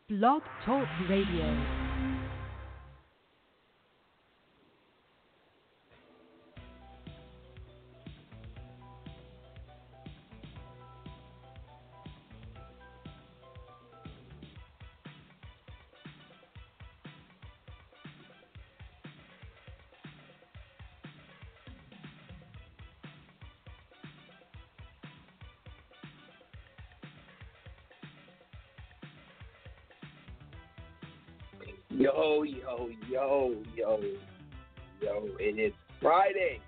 Blog Talk Radio. Yo, it is Friday.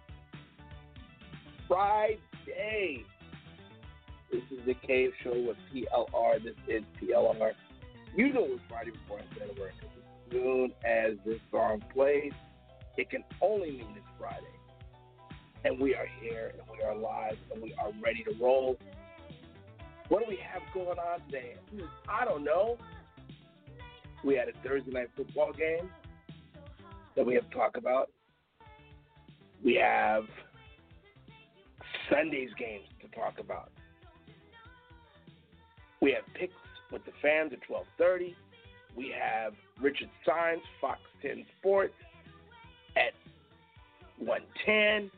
This is the Cave Show with PLR. This is PLR. You know it's Friday before I said a word. As soon as this song plays, it can only mean it's Friday. And we are here, and we are live, and we are ready to roll. What do we have going on today? I don't know. We had a Thursday night football game that we have to talk about. We have Sunday's games to talk about. We have picks with the fans at 12:30. We have Richard Sines, Fox 10 Sports at 1:10.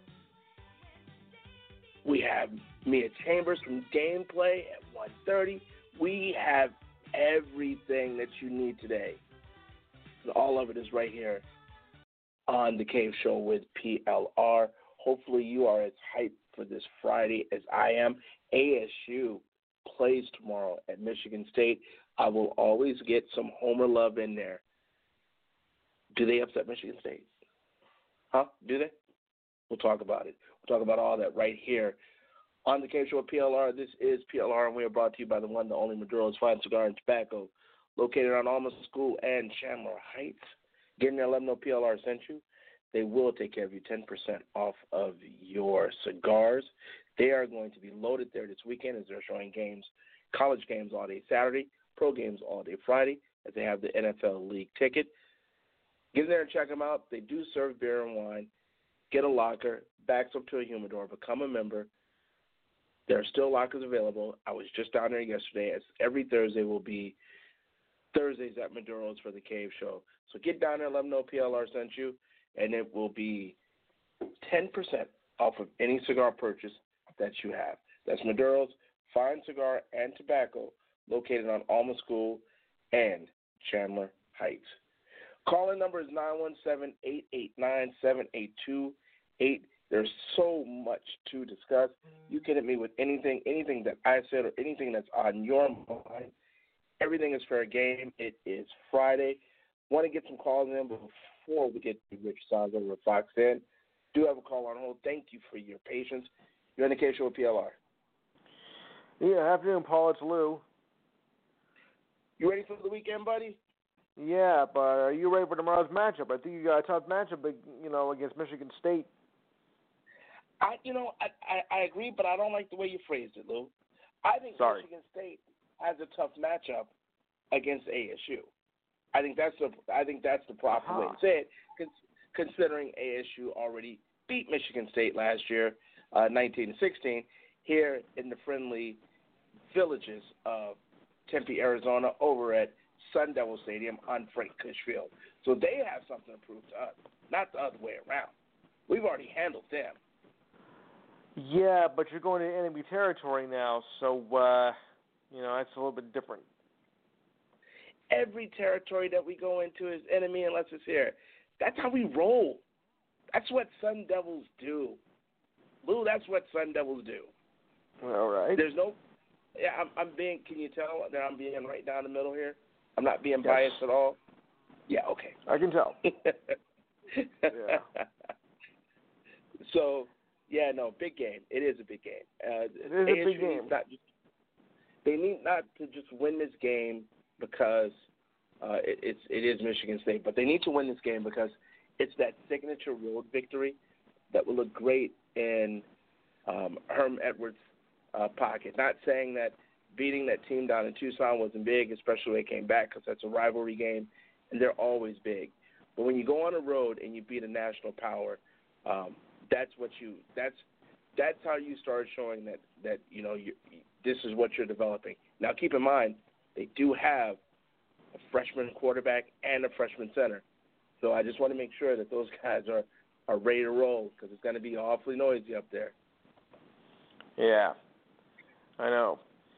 We have Mia Chambers from Gameplay at 1:30. We have everything that you need today. And all of it is right here on The Cave Show with PLR. Hopefully you are as hyped for this Friday as I am. ASU plays tomorrow at Michigan State. I will always get some Homer love in there. Do they upset Michigan State? Huh? Do they? We'll talk about it. We'll talk about all that right here on The Cave Show with PLR. This is PLR, and we are brought to you by the one, the only Maduro's Fine Cigar and Tobacco, located on Alma School and Chandler Heights. Get in there, let them know PLR sent you. They will take care of you 10% off of your cigars. They are going to be loaded there this weekend as they're showing games, college games all day Saturday, pro games all day Friday, as they have the NFL League ticket. Get in there and check them out. They do serve beer and wine. Get a locker, backs up to a humidor, become a member. There are still lockers available. I was just down there yesterday. As every Thursday will be Thursdays at Maduro's for the Cave Show. So get down there, let them know PLR sent you, and it will be 10% off of any cigar purchase that you have. That's Maduro's Fine Cigar and Tobacco, located on Alma School and Chandler Heights. Call-in number is 917-889-7828. There's so much to discuss. You can hit me with anything that I said or anything that's on your mind. Everything is fair game. It is Friday. Want to get some calls in before we get to Rich Sines over at Fox 10. Do have a call on hold. Thank you for your patience. You're on the Cave Show with PLR. Yeah, afternoon, Paul. It's Lou. You ready for the weekend, buddy? Yeah, but are you ready for tomorrow's matchup? I think you got a tough matchup, against Michigan State. I agree, but I don't like the way you phrased it, Lou. I think Michigan State has a tough matchup against ASU. I think that's the proper way to say it, considering ASU already beat Michigan State last year, 19-16, here in the friendly villages of Tempe, Arizona, over at Sun Devil Stadium on Frank Kush Field. So they have something to prove to us, not the other way around. We've already handled them. Yeah, but you're going to enemy territory now, so, it's a little bit different. Every territory that we go into is enemy unless it's here. That's how we roll. That's what Sun Devils do. Lou, that's what Sun Devils do. All right. There's no – yeah, I'm being – can you tell that I'm being right down the middle here? I'm not being biased at all? Yeah, okay. I can tell. Yeah. So – yeah, no, big game. It is a big game. It is a big game. They need not to just win this game because it is Michigan State, but they need to win this game because it's that signature road victory that will look great in Herm Edwards' pocket. Not saying that beating that team down in Tucson wasn't big, especially when they came back, because that's a rivalry game, and they're always big. But when you go on a road and you beat a national power, that's how you start showing that this is what you're developing. Now, keep in mind, they do have a freshman quarterback, and a freshman center. So I just want to make sure that those guys are ready to roll because it's going to be awfully noisy up there. Yeah, I know.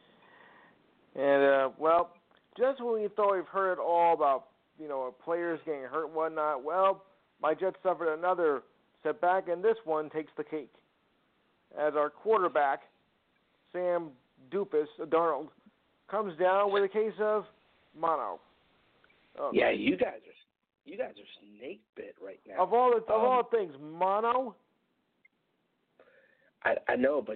And, well, just when we thought we've heard it all about, players getting hurt and whatnot, well, my Jets suffered another setback, and this one takes the cake. As our quarterback, Sam Darnold, comes down with a case of mono. Yeah, you guys are snake bit right now. Of all things, mono. I know, but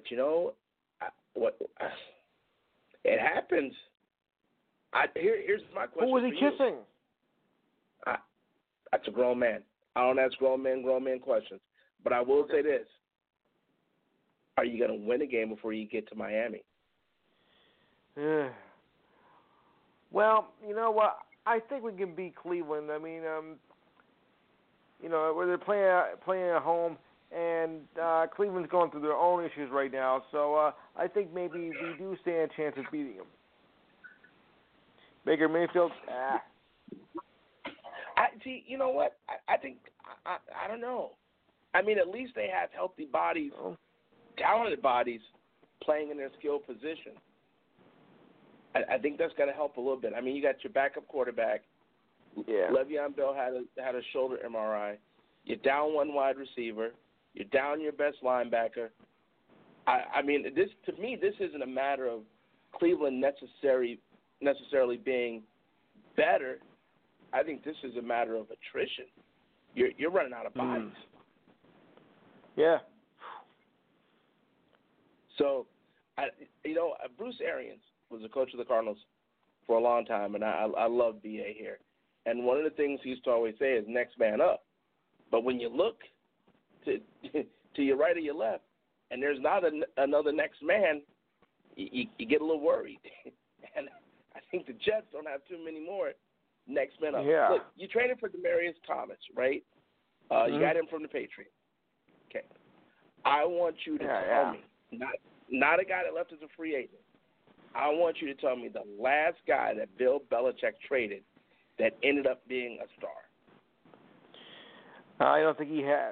it happens. Here's my question. Who was he for you. kissing? That's a grown man. I don't ask grown men questions. But I will say this. Are you going to win a game before you get to Miami? Well, you know what? I think we can beat Cleveland. I mean, where they're playing at home, and Cleveland's going through their own issues right now. So I think maybe we do stand a chance of beating them. Baker Mayfield, See, you know what? I think I don't know. I mean, at least they have healthy bodies, talented bodies, playing in their skilled position. I think that's going to help a little bit. I mean, you got your backup quarterback. Yeah. Le'Veon Bell had a shoulder MRI. You're down one wide receiver. You're down your best linebacker. I mean, this isn't a matter of Cleveland necessarily being better. I think this is a matter of attrition. You're running out of bodies. Yeah. So, Bruce Arians was the coach of the Cardinals for a long time, and I love BA here. And one of the things he used to always say is next man up. But when you look to your right or your left, and there's not another next man, you get a little worried. And I think the Jets don't have too many more next men up. Yeah. Look, you traded for Demaryius Thomas, right? You got him from the Patriots. Okay. I want you to tell me, not a guy that left as a free agent. I want you to tell me the last guy that Bill Belichick traded that ended up being a star. I don't think he has.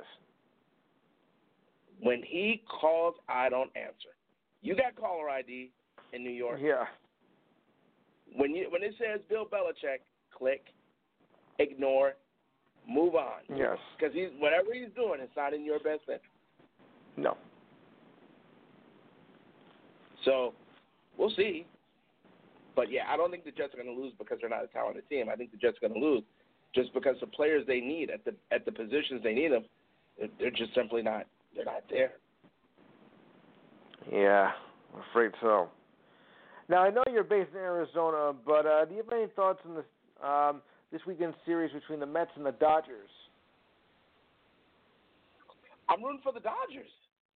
When he calls, I don't answer. You got caller ID in New York. Yeah. When it says Bill Belichick, click, ignore, move on. Yes. Because whatever he's doing, it's not in your best interest. No. So, we'll see. But, yeah, I don't think the Jets are going to lose because they're not a talented team. I think the Jets are going to lose just because the players they need at the positions they need them, they're just simply not. They're not there. Yeah, I'm afraid so. Now, I know you're based in Arizona, but do you have any thoughts on this weekend series between the Mets and the Dodgers? I'm rooting for the Dodgers.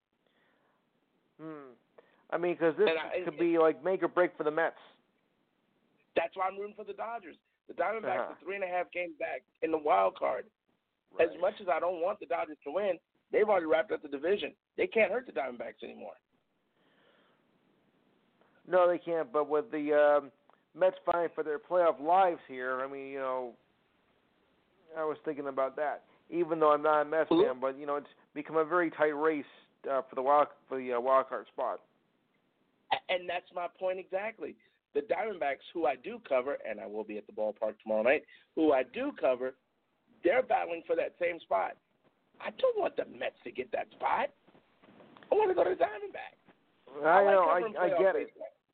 I mean, because this could be like make or break for the Mets. That's why I'm rooting for the Dodgers. The Diamondbacks are 3.5 games back in the wild card. Right. As much as I don't want the Dodgers to win, they've already wrapped up the division. They can't hurt the Diamondbacks anymore. No, they can't. But with the Mets fighting for their playoff lives here, I mean, I was thinking about that. Even though I'm not a Mets fan, but it's become a very tight race for the wild card spot. And that's my point exactly. The Diamondbacks, who I do cover, and I will be at the ballpark tomorrow night, who I do cover, they're battling for that same spot. I don't want the Mets to get that spot. I want to go to the Diamondbacks. I get it.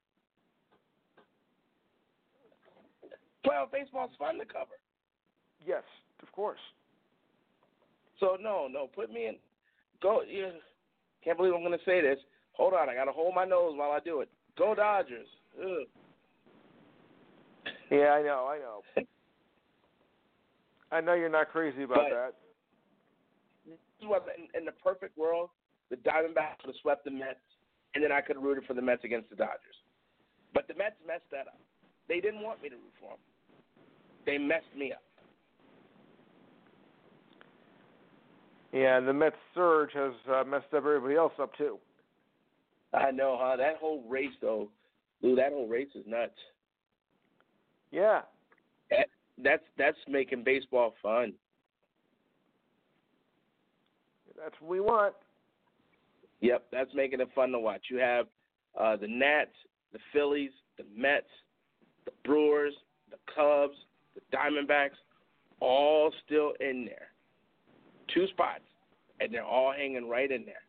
Playoff baseball is fun to cover. Yes, of course. So, no, put me in. Go. Yeah, can't believe I'm going to say this. Hold on, I got to hold my nose while I do it. Go Dodgers. Ugh. Yeah, I know. I know you're not crazy about that. This is what, in the perfect world, the Diamondbacks would have swept the Mets, and then I could have rooted for the Mets against the Dodgers. But the Mets messed that up. They didn't want me to root for them. They messed me up. Yeah, and the Mets surge has messed everybody else up too. I know, huh? That whole race, though, Lou, that whole race is nuts. Yeah. that's making baseball fun. That's what we want. Yep, that's making it fun to watch. You have the Nats, the Phillies, the Mets, the Brewers, the Cubs, the Diamondbacks, all still in there. 2 spots, and they're all hanging right in there.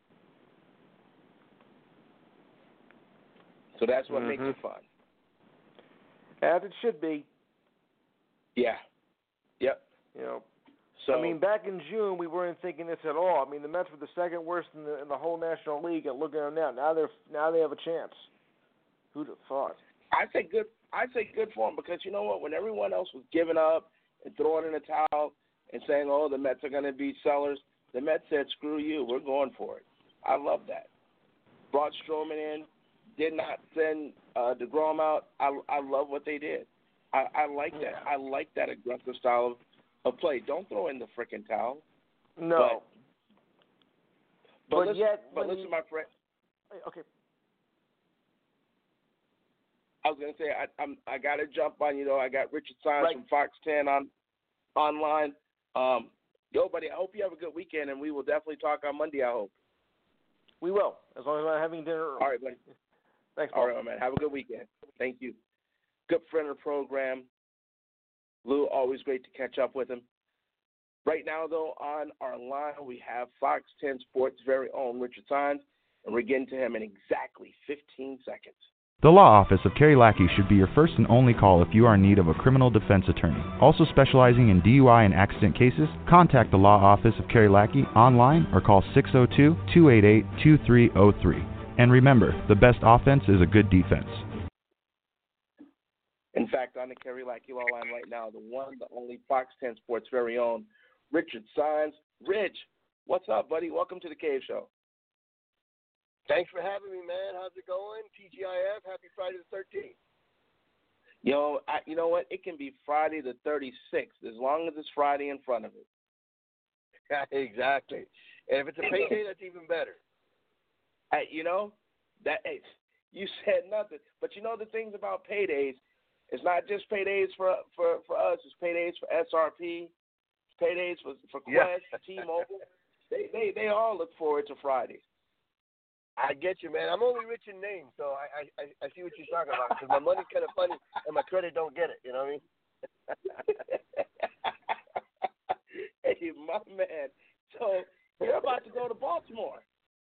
So that's what makes it fun. As it should be. Yeah. Yep. You know. So, I mean, back in June, we weren't thinking this at all. I mean, the Mets were the second worst in the whole National League, and look at them now. Now they have a chance. Who'd have thought? I say good for them because you know what? When everyone else was giving up and throwing in the towel and saying, "Oh, the Mets are going to be sellers," the Mets said, "Screw you, we're going for it." I love that. Brought Stroman in, did not send DeGrom out. I love what they did. I like that. I like that aggressive style of play. Don't throw in the frickin' towel. No. But listen, my friend. Okay. I was gonna say I got to jump on. You know, I got Richard Sines from Fox 10 online. Yo, buddy, I hope you have a good weekend, and we will definitely talk on Monday. I hope. We will, as long as I'm not having dinner early. All right, buddy. Thanks, Paul. All right, man. Have a good weekend. Thank you. Good friend of the program. Lou, always great to catch up with him. Right now, though, on our line, we have Fox 10 Sports' very own Richard Sines, and we're getting to him in exactly 15 seconds. The Law Office of Kerry Lackey should be your first and only call if you are in need of a criminal defense attorney. Also specializing in DUI and accident cases, contact the Law Office of Kerry Lackey online or call 602-288-2303. And remember, the best offense is a good defense. In fact, on the Kerry Lackey Law line right now, the one, the only Fox 10 Sports' very own Richard Sines. Rich, what's up, buddy? Welcome to the Cave Show. Thanks for having me, man. How's it going? TGIF, happy Friday the 13th. Yo, you know what? It can be Friday the 36th as long as it's Friday in front of it. Exactly. And if it's a payday, that's even better. Hey, you know, you said nothing. But you know the things about paydays, it's not just paydays for us. It's paydays for SRP, paydays for Quest, T-Mobile. They all look forward to Fridays. I get you, man. I'm only rich in name, so I see what you're talking about. Because my money's kind of funny, and my credit don't get it. You know what I mean? Hey, my man. So you're about to go to Baltimore.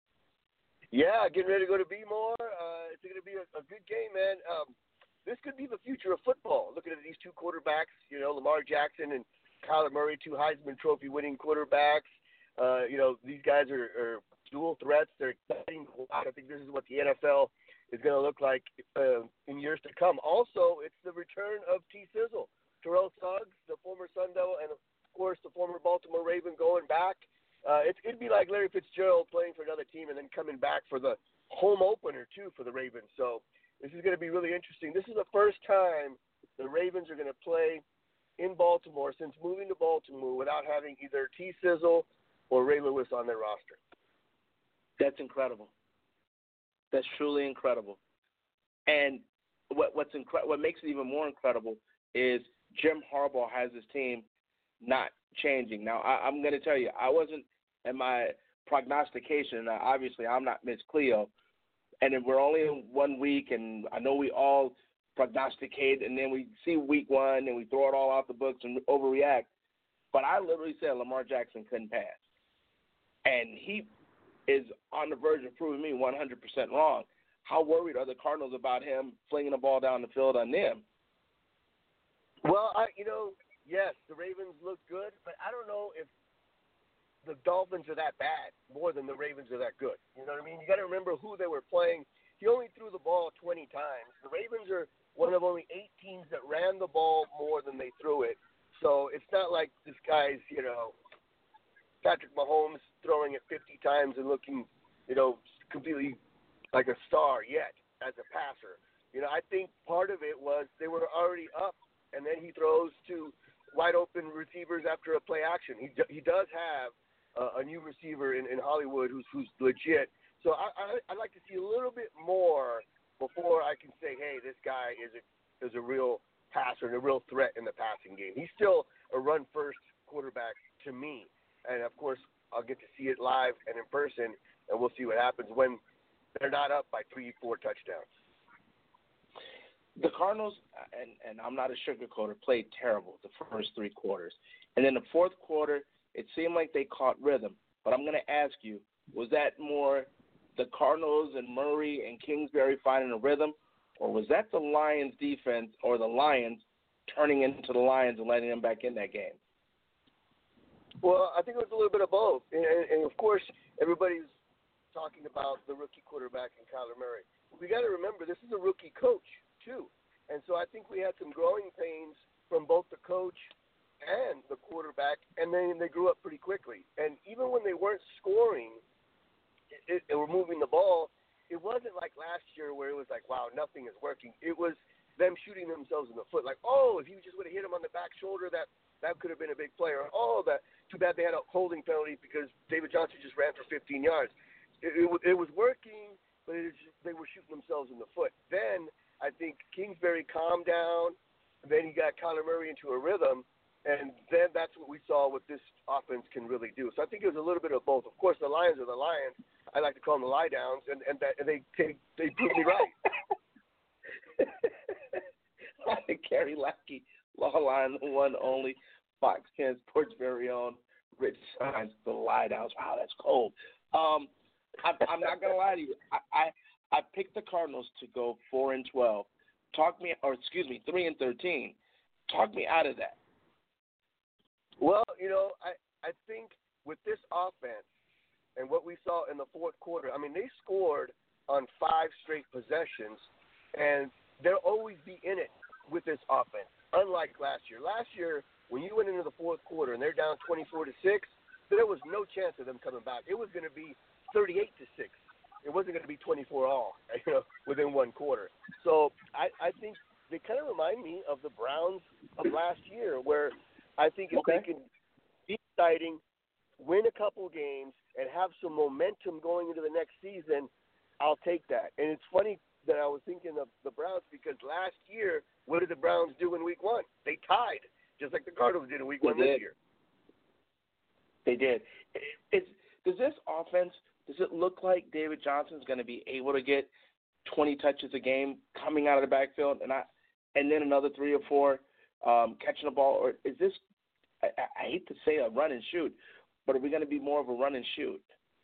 Yeah, getting ready to go to B-More. It's going to be a good game, man. This could be the future of football. Looking at these two quarterbacks, you know, Lamar Jackson and Kyler Murray, 2 Heisman Trophy winning quarterbacks. You know, these guys are dual threats. They're exciting. I think this is what the NFL is going to look like in years to come. Also, it's the return of T-Sizzle, Terrell Suggs, the former Sun Devil, and, of course, the former Baltimore Raven going back. It'd be like Larry Fitzgerald playing for another team and then coming back for the home opener, too, for the Ravens. So this is going to be really interesting. This is the first time the Ravens are going to play in Baltimore since moving to Baltimore without having either T-Sizzle or Ray Lewis on their roster. That's incredible. That's truly incredible. And what makes it even more incredible is Jim Harbaugh has his team not changing. Now, I'm going to tell you, I wasn't in my prognostication. Obviously, I'm not Miss Cleo. And we're only in 1 week, and I know we all prognosticate, and then we see week 1, and we throw it all out the books and overreact. But I literally said Lamar Jackson couldn't pass. And he is on the verge of proving me 100% wrong. How worried are the Cardinals about him flinging the ball down the field on them? Well, yes, the Ravens look good, but I don't know if the Dolphins are that bad more than the Ravens are that good. You know what I mean? You got to remember who they were playing. He only threw the ball 20 times. The Ravens are one of only 8 teams that ran the ball more than they threw it. So it's not like this guy's, Patrick Mahomes throwing it 50 times and looking, completely like a star yet as a passer. I think part of it was they were already up, and then he throws to wide open receivers after a play action. He does have a new receiver in Hollywood who's legit. So I'd like to see a little bit more before I can say, hey, this guy is a real pass passer and a real threat in the passing game. He's still a run-first quarterback to me. And, of course, I'll get to see it live and in person, and we'll see what happens when they're not up by 3-4 touchdowns. The Cardinals, and I'm not a sugarcoater, played terrible the first 3 quarters. And then the fourth quarter, it seemed like they caught rhythm. But I'm going to ask you, was that more the Cardinals and Murray and Kingsbury finding a rhythm, or was that the Lions defense or the Lions turning into the Lions and letting them back in that game? Well, I think it was a little bit of both. And of course, everybody's talking about the rookie quarterback in Kyler Murray. We got to remember, this is a rookie coach, too. And so I think we had some growing pains from both the coach and the quarterback, and then they grew up pretty quickly. And even when they weren't scoring and were moving the ball, it wasn't like last year where it was like, wow, nothing is working. It was them shooting themselves in the foot. Like, oh, if you just would have hit him on the back shoulder, that could have been a big play. Or, oh, too bad they had a holding penalty because David Johnson just ran for 15 yards. It was working, but they were shooting themselves in the foot. Then I think Kingsbury calmed down. Then he got Kyler Murray into a rhythm. And then that's what we saw what this offense can really do. So I think it was a little bit of both. Of course, the Lions are the Lions. I like to call them the lie-downs, and they proved me right. Kerry Lackey, Law Line, the one only, Fox 10 Sports' very own, Rich Signs, the lie-downs. Wow, that's cold. I'm not going to lie to you. I picked the Cardinals to go 4-12. 3-13. Talk me out of that. Well, I think with this offense and what we saw in the fourth quarter, I mean, they scored on 5 straight possessions, and they'll always be in it with this offense, unlike last year. Last year, when you went into the fourth quarter and they're down 24-6, there was no chance of them coming back. It was going to be 38-6. It wasn't going to be 24-all, within one quarter. So I think they kind of remind me of the Browns of last year, where I think if they can be exciting, win a couple games, and have some momentum going into the next season, I'll take that. And it's funny that I was thinking of the Browns because last year, what did the Browns do in week 1? They tied, just like the Cardinals did in week 1 this year. They did. Does this offense, does it look like David Johnson's going to be able to get 20 touches a game coming out of the backfield and then another 3 or 4 catching the ball? Or is this, I hate to say a run and shoot, but are we going to be more of a run and shoot?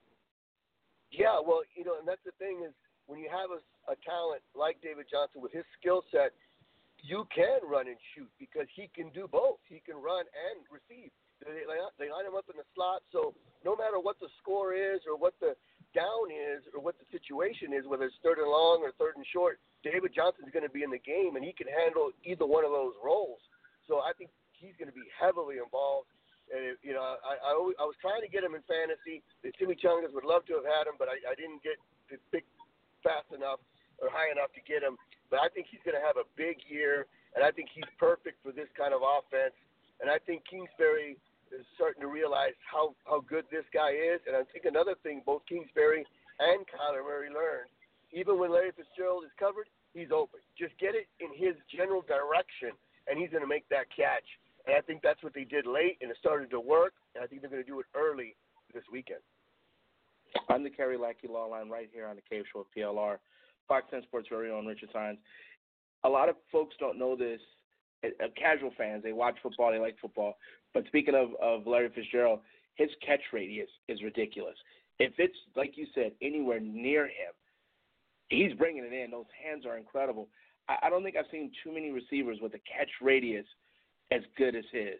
Yeah, well, and that's the thing is when you have a talent like David Johnson with his skill set, you can run and shoot because he can do both. He can run and receive. They line him up in the slot, so no matter what the score is or what the down is or what the situation is, whether it's 3rd and long or 3rd and short, David Johnson's going to be in the game, and he can handle either one of those roles. So I think he's going to be heavily involved. And, I was trying to get him in fantasy. The Chimichangas would love to have had him, but I didn't get to pick fast enough or high enough to get him. But I think he's going to have a big year, and I think he's perfect for this kind of offense. And I think Kingsbury is starting to realize how good this guy is. And I think another thing both Kingsbury and Kyler Murray learned, even when Larry Fitzgerald is covered, he's open. Just get it in his general direction, and he's going to make that catch. And I think that's what they did late, and it started to work, and I think they're going to do it early this weekend. I'm the Kerry Lackey Law Line right here on the Cave Show of PLR. Fox 10 Sports' very own Richard Signs. A lot of folks don't know this. Casual fans, they watch football, they like football. But speaking of Larry Fitzgerald, his catch radius is ridiculous. If it's, like you said, anywhere near him, he's bringing it in. Those hands are incredible. I don't think I've seen too many receivers with a catch radius as good as his.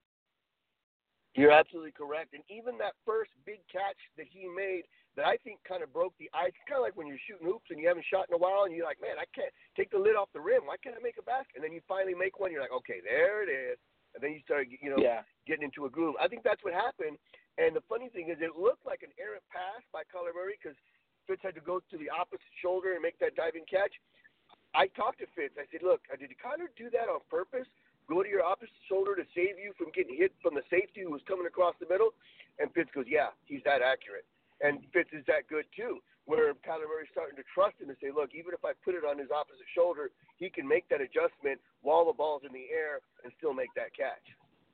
You're absolutely correct. And even that first big catch that he made that I think kind of broke the ice, kind of like when you're shooting hoops and you haven't shot in a while and you're like, man, I can't take the lid off the rim. Why can't I make a basket? And then you finally make one. You're like, okay, there it is. And then you start, getting into a groove. I think that's what happened. And the funny thing is it looked like an errant pass by Kyler Murray because Fitz had to go to the opposite shoulder and make that diving catch. I talked to Fitz. I said, look, did Kyler do that on purpose? Go to your opposite shoulder to save you from getting hit from the safety who was coming across the middle? And Fitz goes, yeah, he's that accurate. and Fitz is that good too, where Kyler Murray's starting to trust him and say, look, even if I put it on his opposite shoulder, he can make that adjustment while the ball's in the air and still make that catch.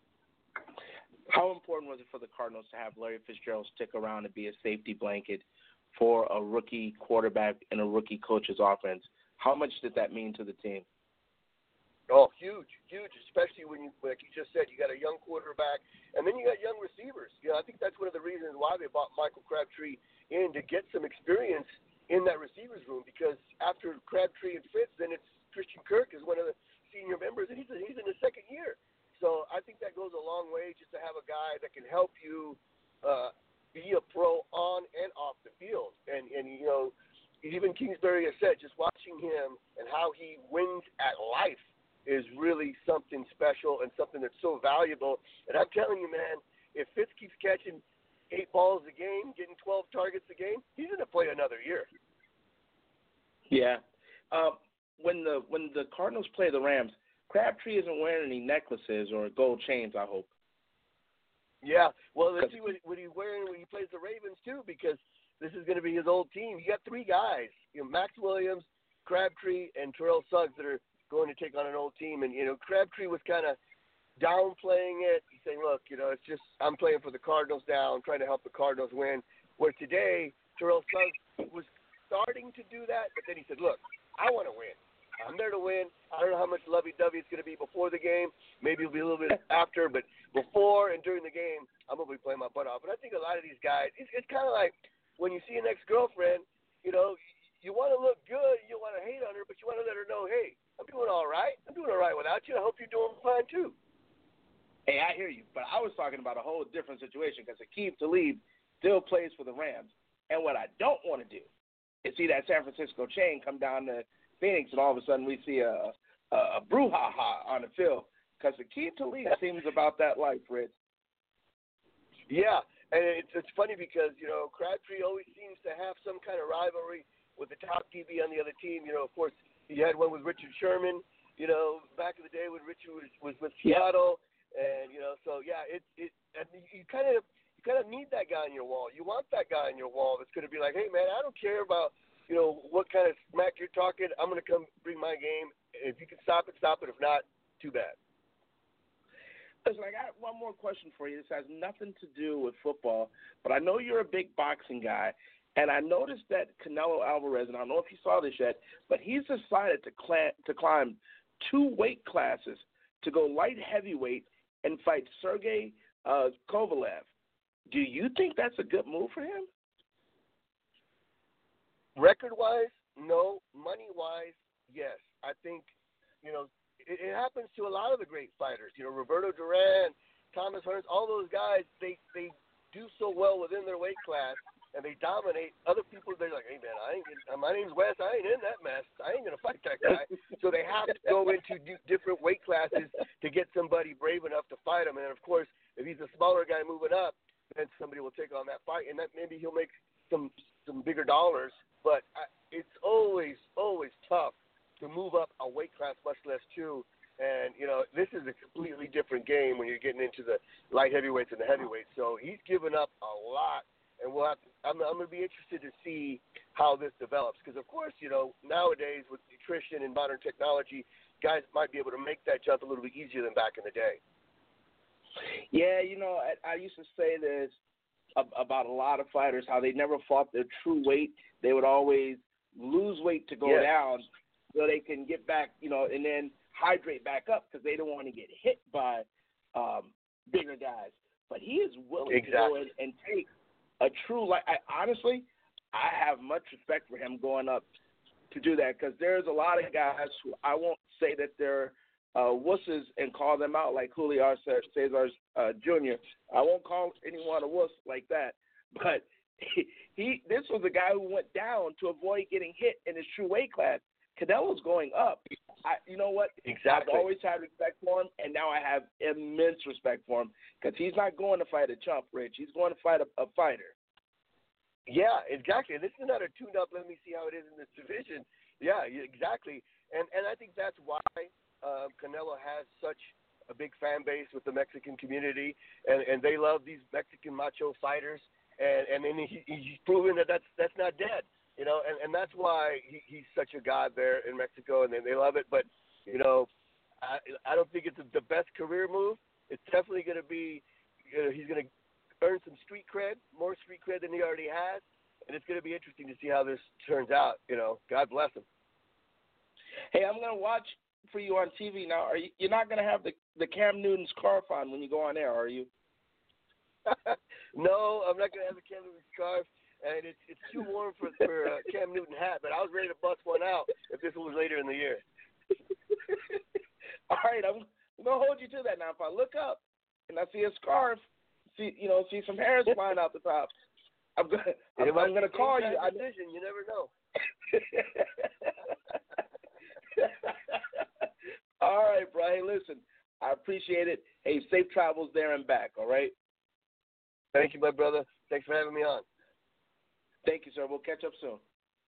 How important was it for the Cardinals to have Larry Fitzgerald stick around and be a safety blanket for a rookie quarterback and a rookie coach's offense? How much did that mean to the team? Oh, huge, especially when you, like you just said, you got a young quarterback, and then you got young receivers. I think that's one of the reasons why they bought Michael Crabtree in, to get some experience in that receivers room, because after Crabtree and Fitz, then it's Christian Kirk is one of the senior members, and he's in his second year. So I think that goes a long way, just to have a guy that can help you be a pro on and off the field. And even Kingsbury has said, just watching him and how he wins at life is really something special and something that's so valuable. And I'm telling you, man, if Fitz keeps catching 8 balls a game, getting 12 targets a game, he's going to play another year. Yeah. When the Cardinals play the Rams, Crabtree isn't wearing any necklaces or gold chains, I hope. Yeah. Well, let's see what he's wearing when he plays the Ravens, too, because this is going to be his old team. You got 3 guys, Max Williams, Crabtree, and Terrell Suggs that are going to take on an old team. And, Crabtree was kind of downplaying it. He's saying, look, it's just I'm playing for the Cardinals now. I'm trying to help the Cardinals win. Where today, Terrell Suggs was starting to do that, but then he said, look, I want to win. I'm there to win. I don't know how much lovey-dovey it's going to be before the game. Maybe it'll be a little bit after, but before and during the game, I'm going to be playing my butt off. But I think a lot of these guys, it's kind of like when you see an ex-girlfriend, you want to look good, you want to hate on her, but you want to let her know, hey, I'm doing all right. I'm doing all right without you. I hope you're doing fine, too. Hey, I hear you, but I was talking about a whole different situation, because Aqib Talib still plays for the Rams. And what I don't want to do is see that San Francisco chain come down to Phoenix, and all of a sudden we see a brouhaha on the field, because Aqib Talib seems about that life, Rich. Yeah, and it's funny because, Crabtree always seems to have some kind of rivalry with the top DB on the other team. Of course, he had one with Richard Sherman, back in the day when Richard was with Seattle. And, so, yeah, you kind of need that guy on your wall. You want that guy on your wall that's going to be like, hey, man, I don't care about, what kind of smack you're talking. I'm going to come bring my game. If you can stop it, stop it. If not, too bad. Listen, I got one more question for you. This has nothing to do with football, but I know you're a big boxing guy, and I noticed that Canelo Alvarez, and I don't know if you saw this yet, but he's decided to climb 2 weight classes to go light heavyweight and fight Sergey Kovalev. Do you think that's a good move for him? Record-wise, no. Money-wise, yes. I think, it happens to a lot of the great fighters. Roberto Duran, Thomas Hearns, all those guys, they do so well within their weight class, and they dominate other people. They're like, hey, man, my name's Wes. I ain't in that mess. I ain't going to fight that guy. So they have to go into different weight classes to get somebody brave enough to fight him. And, of course, if he's a smaller guy moving up, then somebody will take on that fight, and that maybe he'll make some bigger dollars. But it's always tough to move up a weight class, much less 2. And, this is a completely different game when you're getting into the light heavyweights and the heavyweights. So he's given up a lot, and I'm going to be interested to see how this develops. Because, of course, nowadays with nutrition and modern technology, guys might be able to make that jump a little bit easier than back in the day. Yeah, I used to say this about a lot of fighters, how they never fought their true weight. They would always lose weight to go down so they can get back, and then hydrate back up, because they don't want to get hit by bigger guys. But he is willing to go in and take a true honestly, I have much respect for him going up to do that, because there's a lot of guys who I won't say that they're wusses and call them out like Julio Cesar Jr. I won't call anyone a wuss like that, but this was a guy who went down to avoid getting hit in his true weight class. Canelo's going up. You know what? Exactly. I've always had respect for him, and now I have immense respect for him, because he's not going to fight a chump, Rich. He's going to fight a fighter. Yeah, exactly. This is not a tune-up. Let me see how it is in this division. Yeah, exactly. And I think that's why Canelo has such a big fan base with the Mexican community, and they love these Mexican macho fighters. and then he's proven that that's not dead. You know, and that's why he's such a god there in Mexico, and they love it. But, you know, I don't think it's the best career move. It's definitely going to be, you know, he's going to earn some street cred, more street cred than he already has, and it's going to be interesting to see how this turns out. You know, God bless him. Hey, I'm going to watch for you on TV now. You're not going to have the Cam Newton scarf on when you go on air, are you? No, I'm not going to have the Cam Newton scarf. And it's too warm for a Cam Newton hat, but I was ready to bust one out if this was later in the year. All right, I'm gonna hold you to that now. If I look up and I see a scarf, see some hairs flying out the top, I'm gonna call you. You never know. All right, Brian. Listen, I appreciate it. Hey, safe travels there and back. All right. Thank you, my brother. Thanks for having me on. Thank you, sir. We'll catch up soon.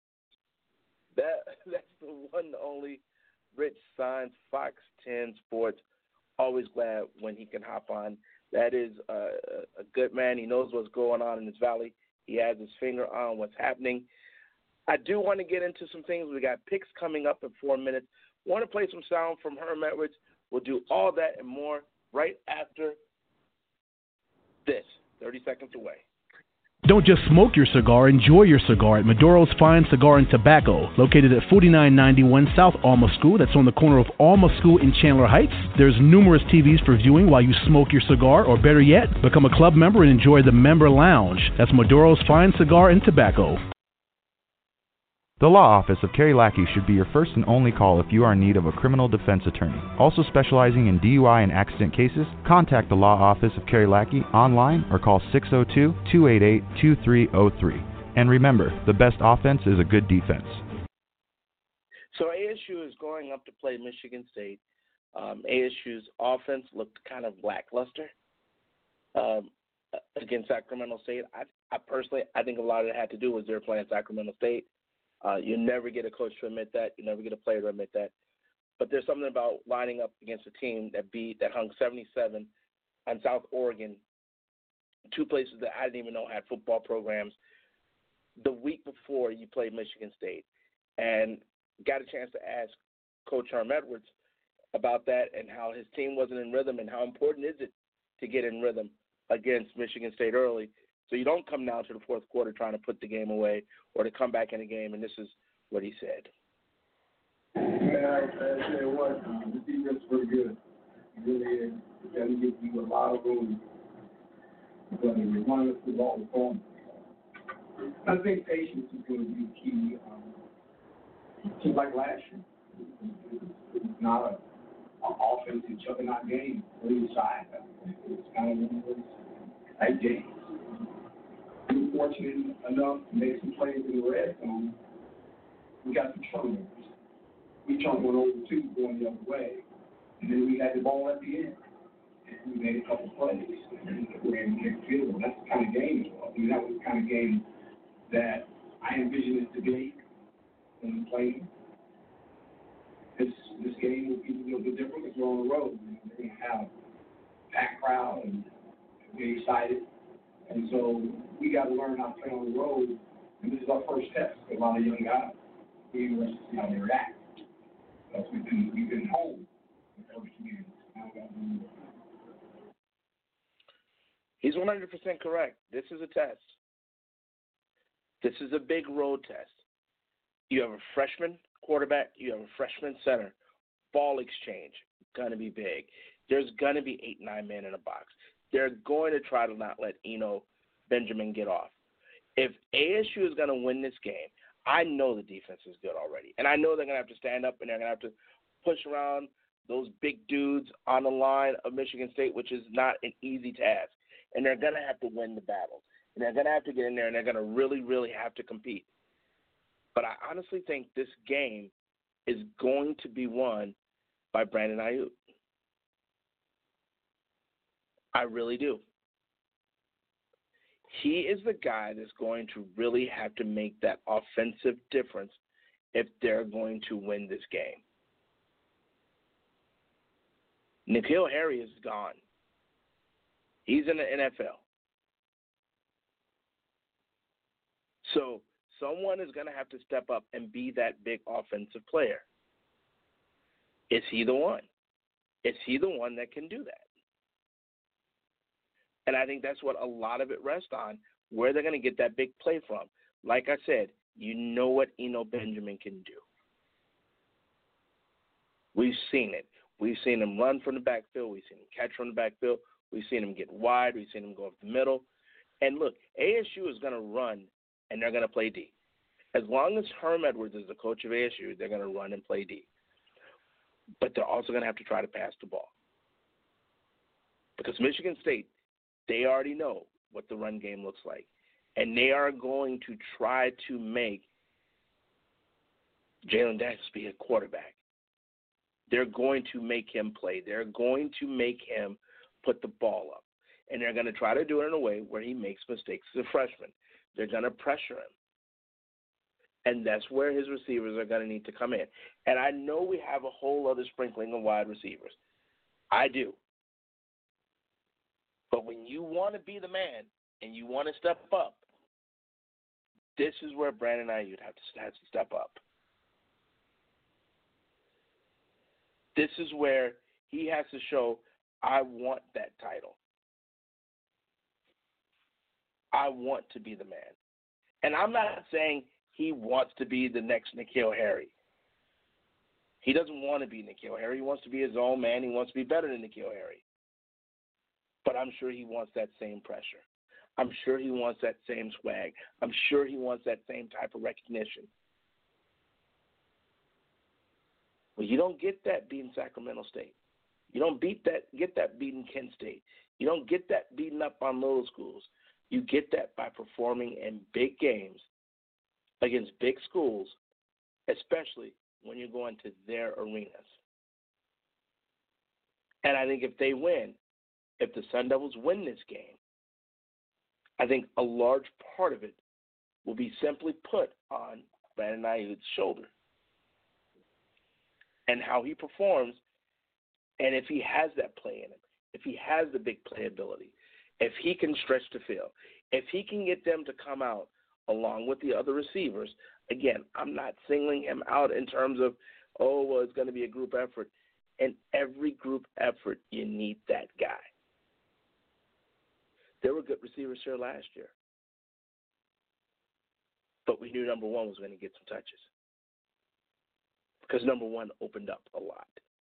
That's the one and only Rich Signs, Fox 10 Sports. Always glad when he can hop on. That is a good man. He knows what's going on in this valley. He has his finger on what's happening. I do want to get into some things. We got picks coming up in 4 minutes. Want to play some sound from Herm Edwards. We'll do all that and more right after this. 30 seconds away. Don't just smoke your cigar, enjoy your cigar at Maduro's Fine Cigar and Tobacco, located at 4991 South Alma School. That's on the corner of Alma School in Chandler Heights. There's numerous TVs for viewing while you smoke your cigar, or better yet, become a club member and enjoy the member lounge. That's Maduro's Fine Cigar and Tobacco. The law office of Kerry Lackey should be your first and only call if you are in need of a criminal defense attorney. Also specializing in DUI and accident cases, contact the law office of Kerry Lackey online or call 602-288-2303. And remember, the best offense is a good defense. So ASU is going up to play Michigan State. ASU's offense looked kind of lackluster against Sacramento State. I personally think a lot of it had to do with they're playing Sacramento State. You never get a coach to admit that. You never get a player to admit that. But there's something about lining up against a team that hung 77 on South Oregon, two places that I didn't even know had football programs, the week before you played Michigan State. And got a chance to ask Coach Herm Edwards about that and how his team wasn't in rhythm and how important is it to get in rhythm against Michigan State early. So you don't come down to the fourth quarter trying to put the game away or to come back in a game, and this is what he said. Yeah, I tell you what, the defense is pretty good. It really is. It doesn't give you a lot of room, but it reminds us of all the form. I think patience is going to be key. Just like last year, it's not an offensive juggernaut game on either side. It's kind of one of those tight games. We were fortunate enough to make some plays in the red zone. We got some turnovers. We turned one over two going the other way, and then we had the ball at the end. And we made a couple plays, and we were able to get the field goal. That's the kind of game it was. I mean, that was the kind of game that I envisioned it to be when we played. This game will be a little bit different because we're on the road. We're going to have a packed crowd and we're excited. And so we got to learn how to play on the road. And this is our first test for a lot of young guys. We're interested to see how they react. Because we've been home in every community. He's 100% correct. This is a test. This is a big road test. You have a freshman quarterback. You have a freshman center. Ball exchange, going to be big. There's going to be 8-9 men in a box. They're going to try to not let Eno Benjamin get off. If ASU is going to win this game, I know the defense is good already. And I know they're going to have to stand up and they're going to have to push around those big dudes on the line of Michigan State, which is not an easy task. And they're going to have to win the battles. And they're going to have to get in there and they're going to really, really have to compete. But I honestly think this game is going to be won by Brandon Ayuk. I really do. He is the guy that's going to really have to make that offensive difference if they're going to win this game. N'Keal Harry is gone. He's in the NFL. So someone is going to have to step up and be that big offensive player. Is he the one? Is he the one that can do that? And I think that's what a lot of it rests on, where they're going to get that big play from. Like I said, you know what Eno Benjamin can do. We've seen it. We've seen him run from the backfield. We've seen him catch from the backfield. We've seen him get wide. We've seen him go up the middle. And look, ASU is going to run, and they're going to play D. As long as Herm Edwards is the coach of ASU, they're going to run and play D. But they're also going to have to try to pass the ball. Because Michigan State, they already know what the run game looks like. And they are going to try to make Jalen Daniels be a quarterback. They're going to make him play. They're going to make him put the ball up. And they're going to try to do it in a way where he makes mistakes as a freshman. They're going to pressure him. And that's where his receivers are going to need to come in. And I know we have a whole other sprinkling of wide receivers. I do. But when you want to be the man and you want to step up, this is where Brandon Aiyuk has to step up. This is where he has to show, I want that title. I want to be the man. And I'm not saying he wants to be the next N'Keal Harry. He doesn't want to be N'Keal Harry. He wants to be his own man. He wants to be better than N'Keal Harry. But I'm sure he wants that same pressure. I'm sure he wants that same swag. I'm sure he wants that same type of recognition. Well, you don't get that beating Sacramento State. You don't get that beating Kent State. You don't get that beating up on little schools. You get that by performing in big games against big schools, especially when you're going to their arenas. And I think if they win, if the Sun Devils win this game, I think a large part of it will be simply put on Brandon Aiyuk's shoulder and how he performs, and if he has that play in him, if he has the big playability, if he can stretch the field, if he can get them to come out along with the other receivers. Again, I'm not singling him out in terms of, it's going to be a group effort. In every group effort, you need that guy. There were good receivers here last year. But we knew number one was going to get some touches. Because number one opened up a lot.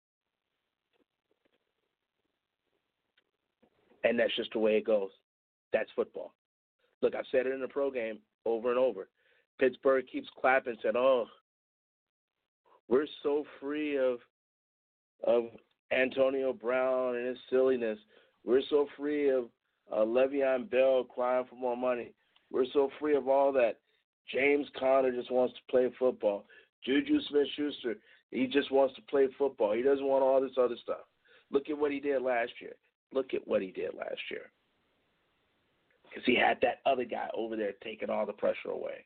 And that's just the way it goes. That's football. Look, I've said it in the pro game over and over. Pittsburgh keeps clapping and said, we're so free of Antonio Brown and his silliness. We're so free of Le'Veon Bell crying for more money. We're so free of all that. James Conner just wants to play football. Juju Smith-Schuster, he just wants to play football. He doesn't want all this other stuff. Look at what he did last year. Because he had that other guy over there taking all the pressure away.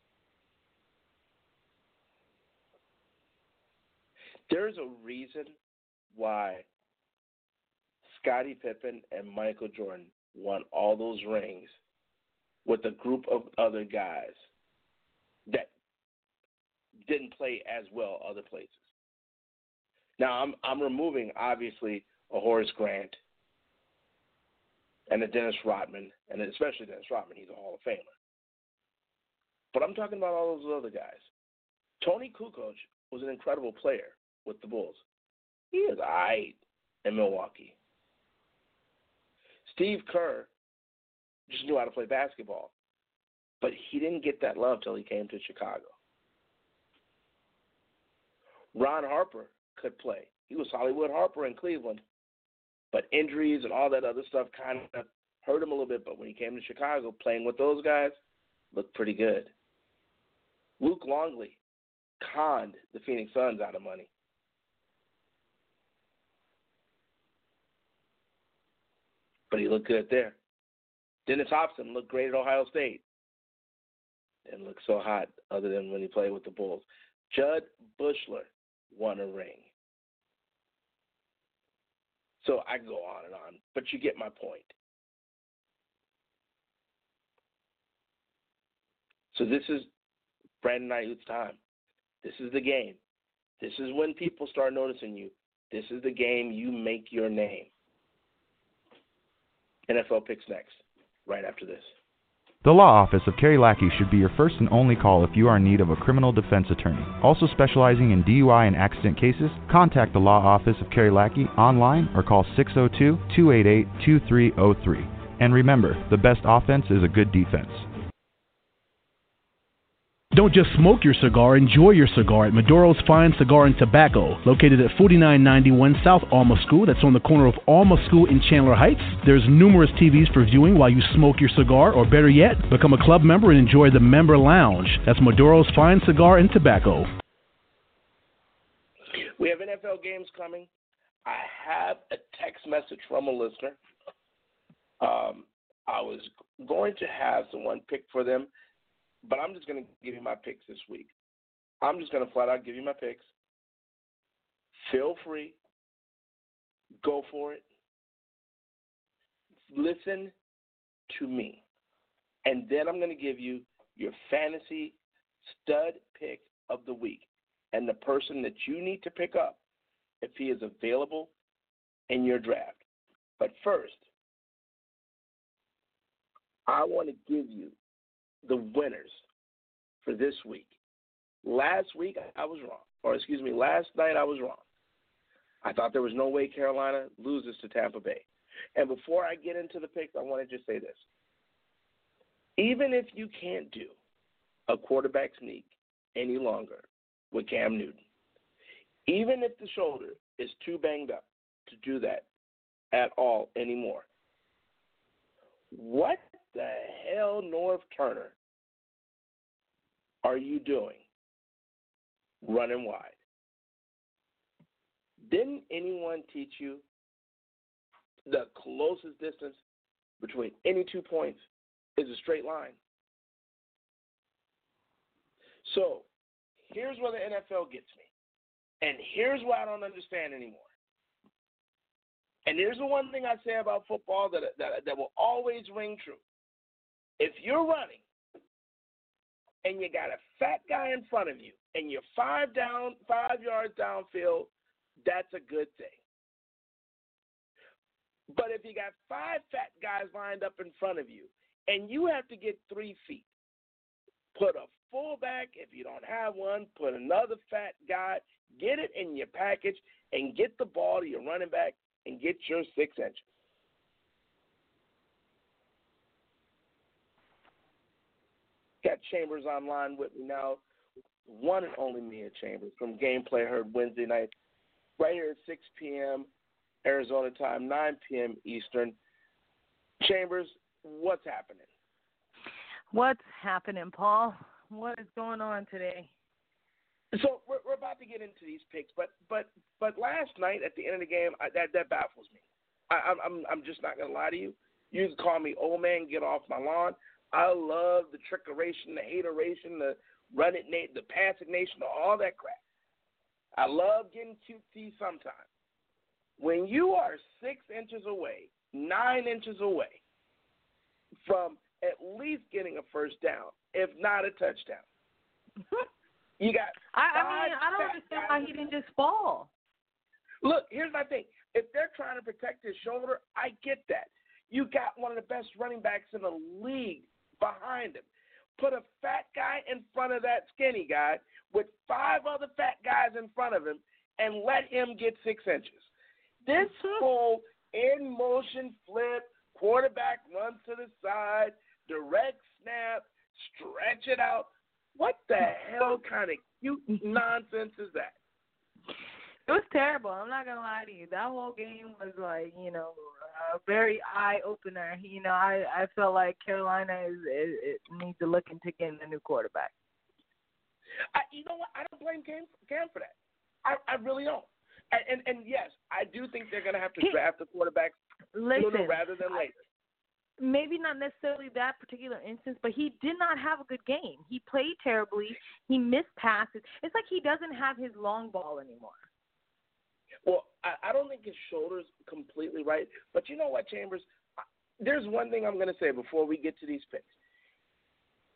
There's a reason why Scottie Pippen and Michael Jordan won all those rings with a group of other guys that didn't play as well other places. Now, I'm removing, obviously, a Horace Grant and a Dennis Rodman, and especially Dennis Rodman. He's a Hall of Famer. But I'm talking about all those other guys. Tony Kukoc was an incredible player with the Bulls. He is all right in Milwaukee. Steve Kerr just knew how to play basketball, but he didn't get that love till he came to Chicago. Ron Harper could play. He was Hollywood Harper in Cleveland, but injuries and all that other stuff kind of hurt him a little bit. But when he came to Chicago, playing with those guys, looked pretty good. Luke Longley conned the Phoenix Suns out of money. But he looked good there. Dennis Hopson looked great at Ohio State. Didn't look so hot other than when he played with the Bulls. Judd Bushler won a ring. So I can go on and on, but you get my point. So this is Brandon Ayuk's time. This is the game. This is when people start noticing you. This is the game you make your name. NFL Picks next, right after this. The Law Office of Kerry Lackey should be your first and only call if you are in need of a criminal defense attorney. Also specializing in DUI and accident cases, contact the Law Office of Kerry Lackey online or call 602-288-2303. And remember, the best offense is a good defense. Don't just smoke your cigar, enjoy your cigar at Maduro's Fine Cigar and Tobacco, located at 4991 South Alma School. That's on the corner of Alma School in Chandler Heights. There's numerous TVs for viewing while you smoke your cigar, or better yet, become a club member and enjoy the member lounge. That's Maduro's Fine Cigar and Tobacco. We have NFL games coming. I have a text message from a listener. I was going to have someone pick for them, but I'm just going to give you my picks this week. I'm just going to flat out give you my picks. Feel free. Go for it. Listen to me. And then I'm going to give you your fantasy stud pick of the week and the person that you need to pick up if he is available in your draft. But first, I want to give you the winners for this week. Last night I was wrong. I thought there was no way Carolina loses to Tampa Bay. And before I get into the picks, I want to just say this. Even if you can't do a quarterback sneak any longer with Cam Newton, even if the shoulder is too banged up to do that at all anymore, what the hell, Norv Turner, are you doing running wide? Didn't anyone teach you the closest distance between any 2 points is a straight line? So here's where the NFL gets me. And here's what I don't understand anymore. And here's the one thing I say about football that will always ring true. If you're running and you got a fat guy in front of you and you're 5 yards downfield, that's a good thing. But if you got 5 fat guys lined up in front of you and you have to get 3 feet, put a fullback. If you don't have one, put another fat guy. Get it in your package and get the ball to your running back and get your 6 inches. Got Chambers online with me now. One and only Mia Chambers from Gameplay, heard Wednesday night, right here at 6 p.m. Arizona time, 9 p.m. Eastern. Chambers, what's happening? What's happening, Paul? What is going on today? So we're about to get into these picks, but last night at the end of the game, that baffles me. I'm just not gonna lie to you. You can call me old man, get off my lawn. I love the trickeration, the hateration, the run it, the passing nation, all that crap. I love getting cutesy sometimes. When you are 6 inches away, 9 inches away from at least getting a first down, if not a touchdown, you got. I don't understand why he didn't just fall. Look, here's my thing. If they're trying to protect his shoulder, I get that. You got one of the best running backs in the league behind him. Put a fat guy in front of that skinny guy with 5 other fat guys in front of him and let him get 6 inches. This whole in-motion flip, quarterback runs to the side, direct snap, stretch it out. What the hell kind of cute nonsense is that? It was terrible. I'm not going to lie to you. That whole game was like, a very eye-opener. I felt like Carolina it needs to look into getting a new quarterback. You know what? I don't blame Cam for that. I really don't. And yes, I do think they're going to have to draft a quarterback sooner rather than later. Maybe not necessarily that particular instance, but he did not have a good game. He played terribly. He missed passes. It's like he doesn't have his long ball anymore. Well, I don't think his shoulder's completely right. But you know what, Chambers? There's one thing I'm going to say before we get to these picks.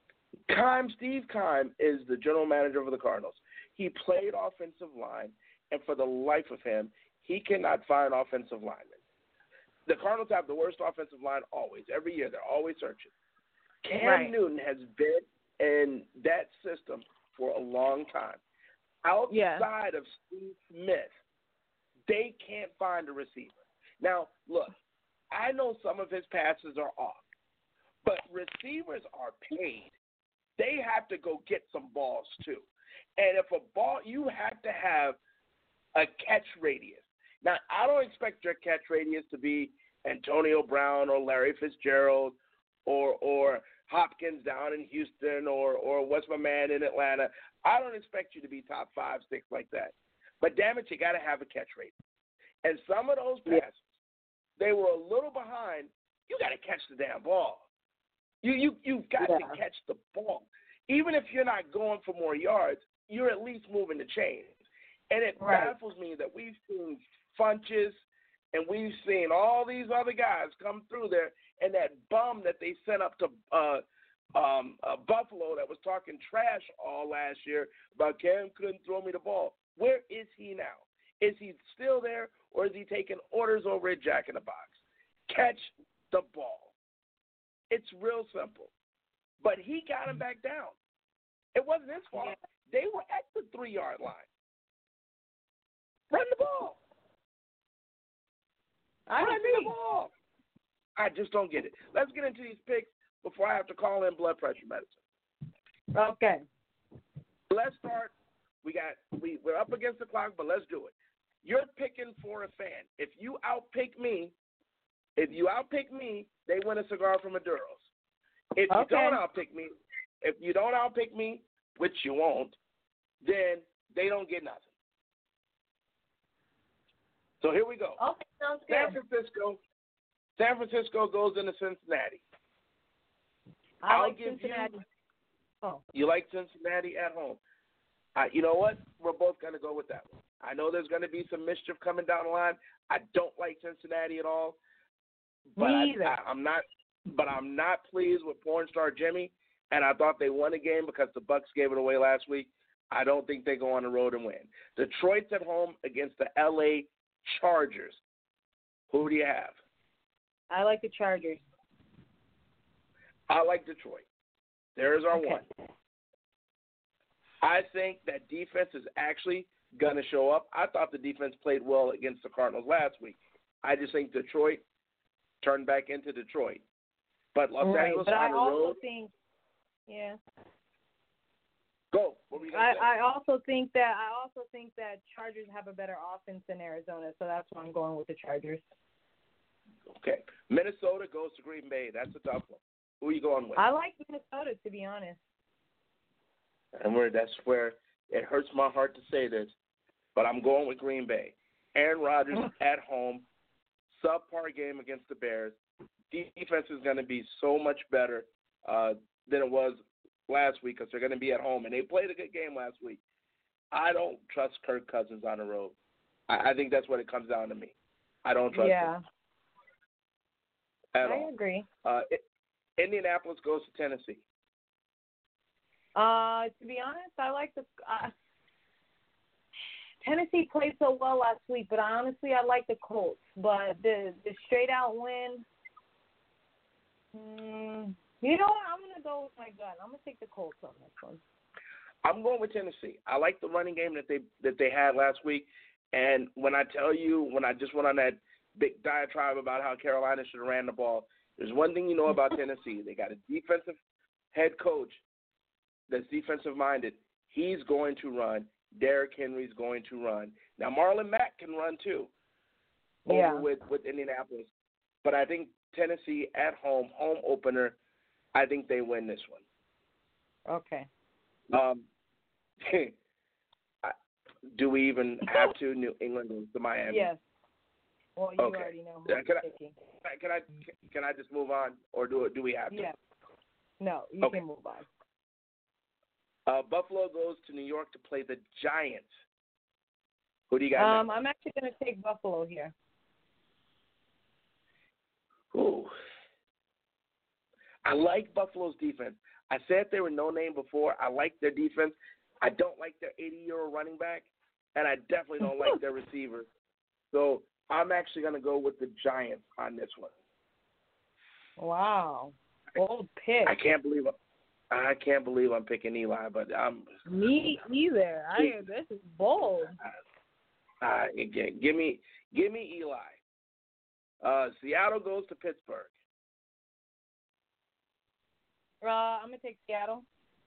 Steve Keim is the general manager of the Cardinals. He played offensive line, and for the life of him, he cannot find offensive linemen. The Cardinals have the worst offensive line always. Every year, they're always searching. Cam Newton has been in that system for a long time. Outside of Steve Smith, they can't find a receiver. Now, look, I know some of his passes are off, but receivers are paid. They have to go get some balls, too. And if a ball, you have to have a catch radius. Now, I don't expect your catch radius to be Antonio Brown or Larry Fitzgerald or Hopkins down in Houston or what's my man in Atlanta. I don't expect you to be top 5, 6 like that. But, damn it, you got to have a catch rate. And some of those passes, they were a little behind. You got to catch the damn ball. You've got to catch the ball. Even if you're not going for more yards, you're at least moving the chains. And it baffles me that we've seen Funches and we've seen all these other guys come through there, and that bum that they sent up to Buffalo that was talking trash all last year about Cam couldn't throw me the ball. Where is he now? Is he still there, or is he taking orders over at Jack in the Box? Catch the ball. It's real simple. But he got him back down. It wasn't his fault. They were at the 3-yard line. Run the ball. Run the ball. I just don't get it. Let's get into these picks before I have to call in blood pressure medicine. Okay. Let's start. We're up against the clock, but let's do it. You're picking for a fan. If you outpick me, they win a cigar from Maduro's. If you don't outpick me, which you won't, then they don't get nothing. So here we go. Okay, sounds good. San Francisco goes into Cincinnati. I like Cincinnati. You like Cincinnati at home. You know what? We're both going to go with that one. I know there's going to be some mischief coming down the line. I don't like Cincinnati at all. But I'm not pleased with porn star Jimmy, and I thought they won a game because the Bucs gave it away last week. I don't think they go on the road and win. Detroit's at home against the L.A. Chargers. Who do you have? I like the Chargers. I like Detroit. There's our one. I think that defense is actually going to show up. I thought the defense played well against the Cardinals last week. I just think Detroit turned back into Detroit. But Los Angeles on the road. Go. What were you going to say? I also think that Chargers have a better offense than Arizona, so that's why I'm going with the Chargers. Okay. Minnesota goes to Green Bay. That's a tough one. Who are you going with? I like Minnesota, to be honest. And that's where it hurts my heart to say this, but I'm going with Green Bay. Aaron Rodgers at home, subpar game against the Bears. Defense is going to be so much better than it was last week because they're going to be at home, and they played a good game last week. I don't trust Kirk Cousins on the road. I think that's what it comes down to me. I don't trust him. I agree. Indianapolis goes to Tennessee. To be honest, I like the Tennessee played so well last week, but honestly, I like the Colts. But the straight out win, you know what? I'm gonna go with my gut. I'm gonna take the Colts on this one. I'm going with Tennessee. I like the running game that they had last week, and when I just went on that big diatribe about how Carolina should have ran the ball, there's one thing you know about Tennessee: they got a defensive head coach that's defensive-minded. He's going to run. Derrick Henry's going to run. Now, Marlon Mack can run too over with Indianapolis. But I think Tennessee at home opener, I think they win this one. Okay. Do we even have to? New England goes to Miami. Yes. Well, you already know who I'm picking. Can I just move on, or do we have to? Yeah. No, you can move on. Buffalo goes to New York to play the Giants. Who do you got? I'm actually going to take Buffalo here. I like Buffalo's defense. I said they were no name before. I like their defense. I don't like their 80-year-old running back, and I definitely don't like their receiver. So I'm actually going to go with the Giants on this one. Wow. Bold pick. I can't believe I'm picking Eli, but Me either. This is bold. Again, give me Eli. Seattle goes to Pittsburgh. I'm gonna take Seattle.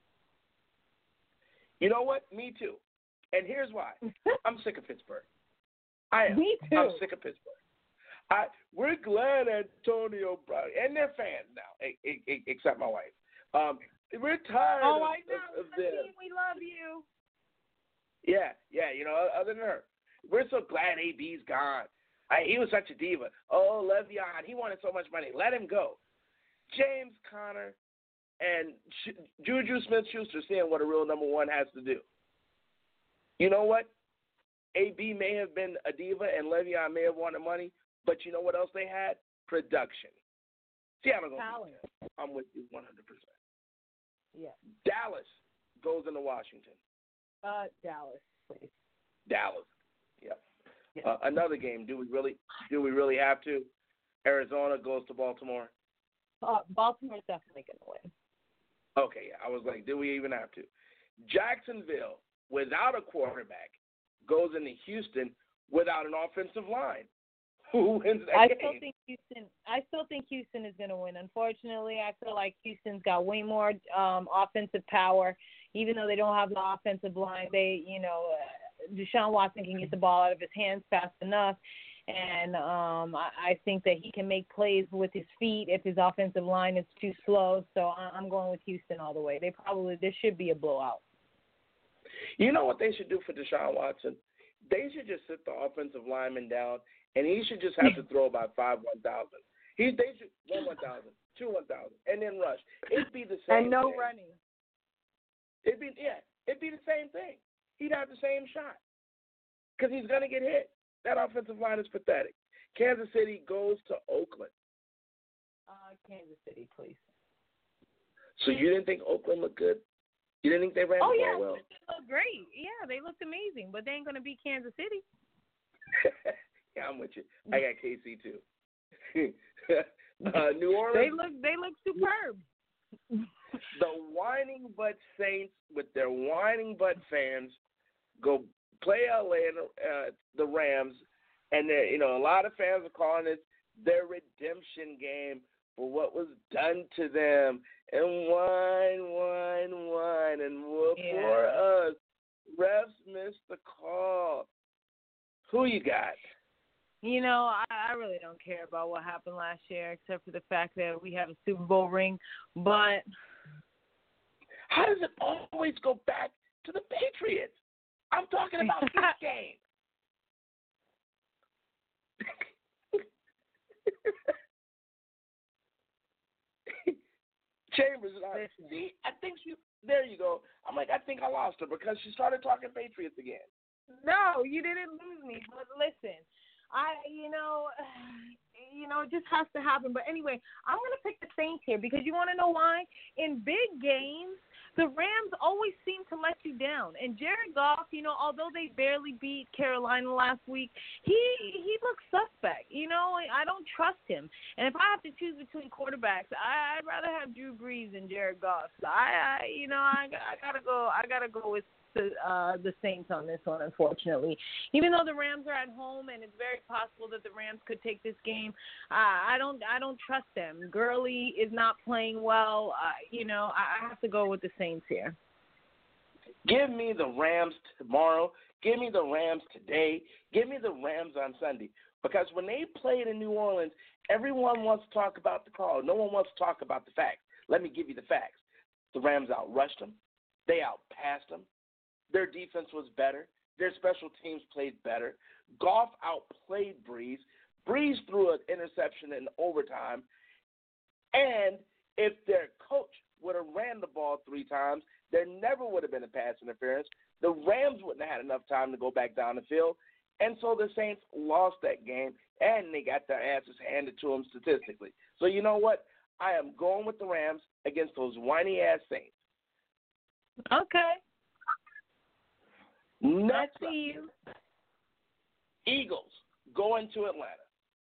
You know what? Me too. And here's why. I'm sick of Pittsburgh. I am. Me too. I'm sick of Pittsburgh. We're glad Antonio Brown, and they're fans now, except my wife. We're tired of them. We love you. Yeah, you know, other than her. We're so glad AB's gone. He was such a diva. Oh, Le'Veon, he wanted so much money. Let him go. James Conner and Juju Smith-Schuster seeing what a real number one has to do. You know what? AB may have been a diva and Le'Veon may have wanted money, but you know what else they had? Production. Seattle goes. I'm with you 100%. Yeah. Dallas goes into Washington. Dallas, please. Dallas. Yep. Yeah. Another game. Do we really have to? Arizona goes to Baltimore. Baltimore's definitely going to win. Okay, yeah. I was like, do we even have to? Jacksonville, without a quarterback, goes into Houston without an offensive line. Who wins that game? I still think Houston is going to win. Unfortunately, I feel like Houston's got way more offensive power. Even though they don't have the offensive line, Deshaun Watson can get the ball out of his hands fast enough. And I think that he can make plays with his feet if his offensive line is too slow. So I'm going with Houston all the way. This should be a blowout. You know what they should do for Deshaun Watson? They should just sit the offensive lineman down, and he should just have to throw about 5 1,000. They should 1 1,000, 2 1,000, and then rush. It'd be the same. And no thing. running. It'd be the same thing. He'd have the same shot because he's gonna get hit. That offensive line is pathetic. Kansas City goes to Oakland. Kansas City, please. So you didn't think Oakland looked good? You didn't think they ran the ball well? They looked great. Yeah, they looked amazing, but they ain't going to beat Kansas City. Yeah, I'm with you. I got KC too. New Orleans. They look superb. The whining butt Saints with their whining butt fans go play LA and the Rams, and a lot of fans are calling it their redemption game for what was done to them, and whine, and for us, refs missed the call. Who you got? I really don't care about what happened last year, except for the fact that we have a Super Bowl ring. But how does it always go back to the Patriots? I'm talking about this game. Chambers and I think there you go. I'm like, I think I lost her because she started talking Patriots again. No, you didn't lose me. But listen, it just has to happen. But anyway, I'm going to pick the Saints here because you want to know why? In big games, the Rams always seem to let you down. And Jared Goff, although they barely beat Carolina last week, he looks suspect. I don't trust him. And if I have to choose between quarterbacks, I'd rather have Drew Brees than Jared Goff. So I gotta go with the Saints on this one, unfortunately. Even though the Rams are at home and it's very possible that the Rams could take this game, I don't trust them. Gurley is not playing well. I have to go with the Saints here. Give me the Rams tomorrow. Give me the Rams today. Give me the Rams on Sunday. Because when they played in New Orleans, everyone wants to talk about the call. No one wants to talk about the facts. Let me give you the facts. The Rams outrushed them. They outpassed them. Their defense was better. Their special teams played better. Goff outplayed Brees. Brees threw an interception in overtime. And if their coach would have ran the ball 3 times, there never would have been a pass interference. The Rams wouldn't have had enough time to go back down the field. And so the Saints lost that game, and they got their asses handed to them statistically. So you know what? I am going with the Rams against those whiny-ass Saints. Okay. Next I see you. Eagles going to Atlanta.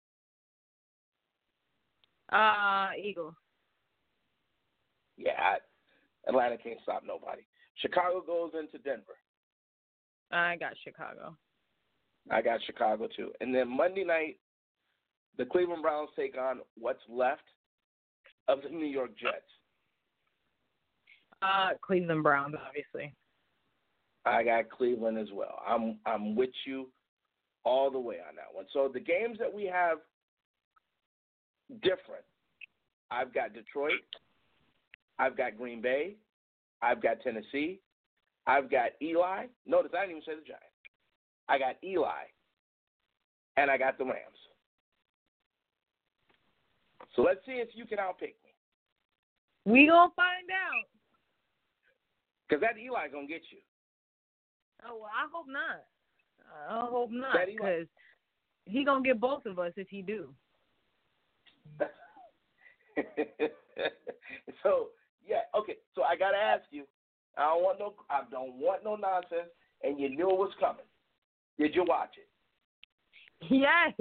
Eagles. Yeah, Atlanta can't stop nobody. Chicago goes into Denver. I got Chicago. I got Chicago, too. And then Monday night, the Cleveland Browns take on what's left of the New York Jets. Cleveland Browns, obviously. I got Cleveland as well. I'm with you all the way on that one. So the games that we have different. I've got Detroit. I've got Green Bay. I've got Tennessee. I've got Eli. Notice I didn't even say the Giants. I got Eli. And I got the Rams. So let's see if you can outpick me. We gonna find out. Because that Eli gonna get you. Oh, well, I hope not. I hope not, because he gonna get both of us if he do. So yeah, okay. So I gotta ask you. I don't want no nonsense. And you knew it was coming. Did you watch it? Yes.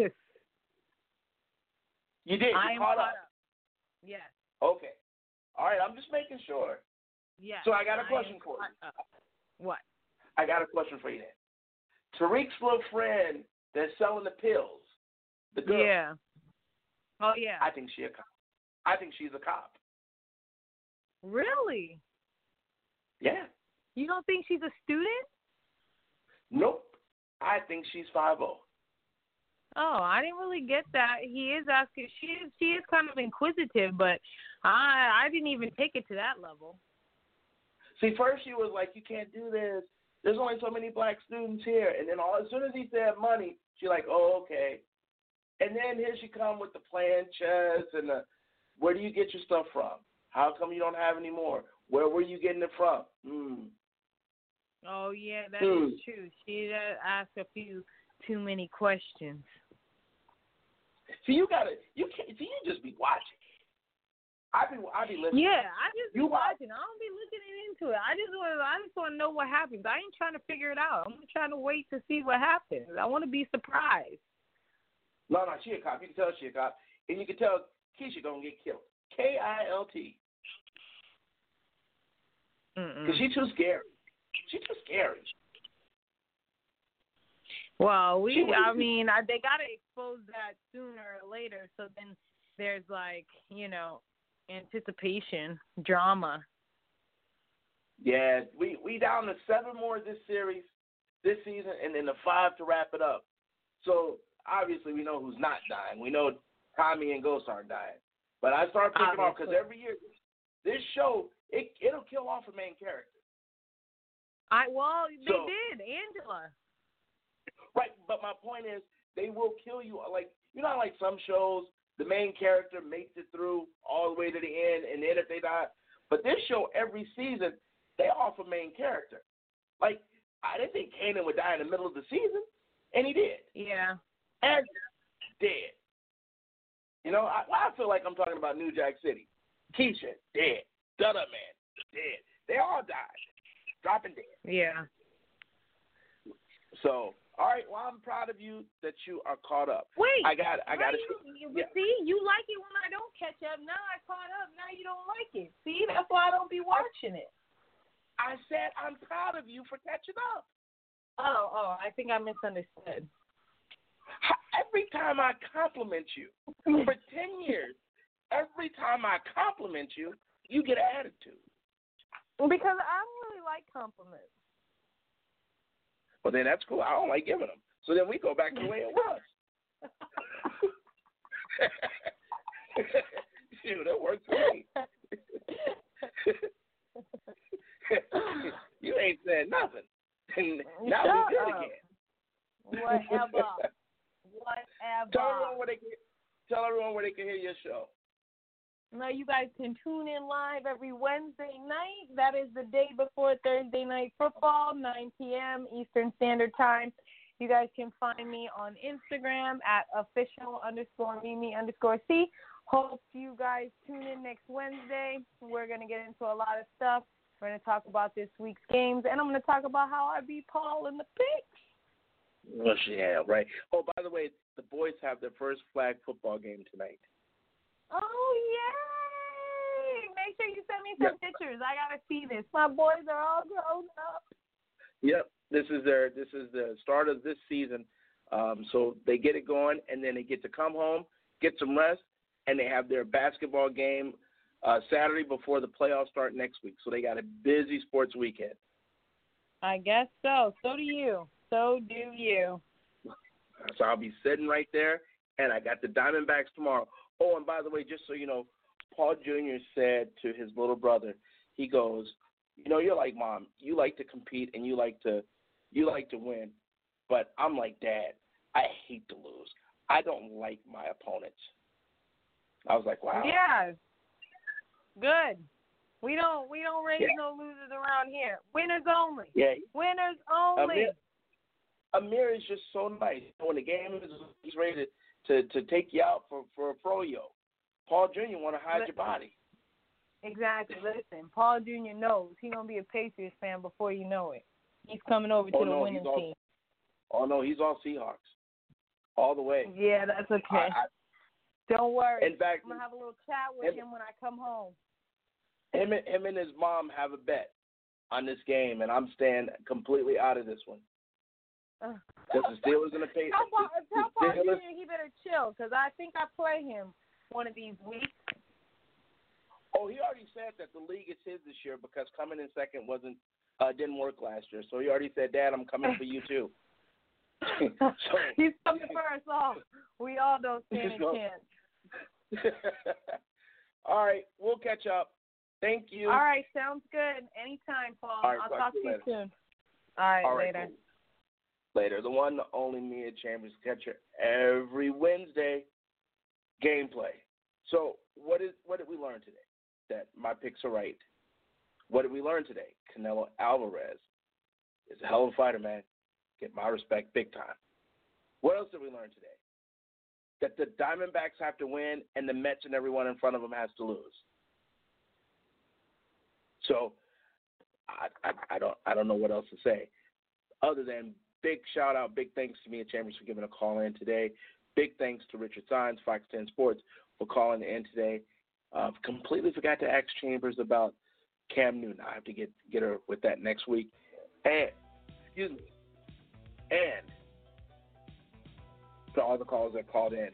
You did. You caught up. Yes. Okay. All right. I'm just making sure. Yes. So I got a question for you. What? I got a question for you then. Tariq's little friend that's selling the pills, the girl. Yeah. Oh, yeah. I think she's a cop. I think she's a cop. Really? Yeah. You don't think she's a student? Nope. I think she's 5'0". Oh, I didn't really get that. He is asking. She is kind of inquisitive, but I didn't even take it to that level. See, first she was like, "You can't do this. There's only so many black students here." And then as soon as he said money, she like, "Oh, okay." And then here she come with the playing chess and the, where do you get your stuff from? How come you don't have any more? Where were you getting it from? Oh, yeah, that is true. She asked a few too many questions. See, you just be watching. I be listening. Yeah, I just be watching. I don't be looking into it. I just want to know what happens. I ain't trying to figure it out. I'm trying to wait to see what happens. I want to be surprised. No, she a cop. You can tell she a cop, and you can tell Keisha gonna get killed. KILT. Because she's too scary. She's too scary. Well, they got to expose that sooner or later, so then there's, anticipation, drama. Yeah, we down to 7 more this season, and then the 5 to wrap it up. So, obviously, we know who's not dying. We know Tommy and Ghost aren't dying. But I start picking off, because every year, this show, it'll kill off a main character. They did, Angela. Right, but my point is, they will kill you. Like, like some shows, the main character makes it through all the way to the end, and then if they die. But this show, every season, they offer main character. Like, I didn't think Kanan would die in the middle of the season, and he did. Yeah. And dead. I feel like I'm talking about New Jack City. Keisha, dead. Dutta Man, dead. They all died. Dropping dead. Yeah. So, all right, well, I'm proud of you that you are caught up. Wait. I got it. See, you like it when I don't catch up. Now I caught up. Now you don't like it. See, that's why I don't be watching it. I said I'm proud of you for catching up. Oh, I think I misunderstood. Every time I compliment you, for 10 years, every time I compliment you, you get an attitude. Because I don't really like compliments. Well, then that's cool. I don't like giving them. So then we go back to the way it was. Shoot, that worked for me. You ain't said nothing. And now we good again. Whatever. Tell everyone where they can hear your show. Now, you guys can tune in live every Wednesday night. That is the day before Thursday Night Football, 9 p.m. Eastern Standard Time. You guys can find me on Instagram at official_Mimi_C. Hope you guys tune in next Wednesday. We're going to get into a lot of stuff. We're going to talk about this week's games, and I'm going to talk about how I beat Paul in the picks. Well, yeah, right. Oh, by the way, the boys have their first flag football game tonight. Oh, yay! Make sure you send me some pictures. I got to see this. My boys are all grown up. Yep, this is the start of this season. So they get it going, and then they get to come home, get some rest, and they have their basketball game Saturday before the playoffs start next week. So they got a busy sports weekend. I guess so. So do you. So do you. So I'll be sitting right there, and I got the Diamondbacks tomorrow. Oh, and by the way, just so you know, Paul Jr. said to his little brother, he goes, you're like Mom. You like to compete and you like to win, but I'm like Dad. I hate to lose. I don't like my opponents. I was like, wow. Yeah. Good. We don't raise no losers around here. Winners only. Yeah. Winners only. Amir is just so nice. When the game is, he's ready to take you out for a froyo. Paul Jr. want to hide your body. Exactly. Listen, Paul Jr. knows he's going to be a Patriots fan before you know it. He's coming over to the winning team. Oh, no, he's all Seahawks. All the way. Yeah, that's okay. Don't worry. In fact, I'm going to have a little chat with him when I come home. Him and his mom have a bet on this game, and I'm staying completely out of this one. Because the Steelers going to pay. Tell Paul Jr. he better chill, because I think I play him one of these weeks. Oh, he already said that the league is his this year because coming in second didn't work last year. So he already said, Dad, I'm coming for you too. He's coming for us all. We all don't stand a chance. All right, we'll catch up. Thank you. All right, sounds good. Anytime, Paul. All right, I'll talk to you later. soon. All right, later. Cool. Later. The one, the only Mia Chambers catch her every Wednesday. Gameplay. So what did we learn today? That my picks are right. What did we learn today? Canelo Alvarez is a hell of a fighter, man. Get my respect big time. What else did we learn today? That the Diamondbacks have to win and the Mets and everyone in front of them has to lose. So I don't know what else to say other than big shout out, big thanks to Mia Chambers for giving a call in today. Big thanks to Richard Sines, Fox 10 Sports, for calling in today. Completely forgot to ask Chambers about Cam Newton. I have to get her with that next week. And to all the callers that called in.